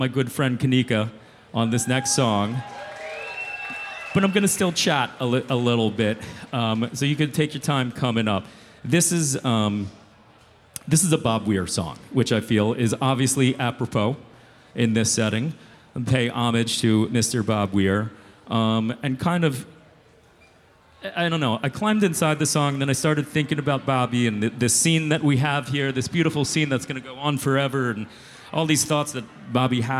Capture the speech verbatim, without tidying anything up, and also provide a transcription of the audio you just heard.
my good friend Kanika on this next song. But I'm going to still chat a, li- a little bit, um, so you can take your time coming up. This is um, this is a Bob Weir song, which I feel is obviously apropos in this setting, and pay homage to Mister Bob Weir, um, and kind of, I don't know, I climbed inside the song, then I started thinking about Bobby and the, this scene that we have here, this beautiful scene that's going to go on forever, and all these thoughts that Bobby had.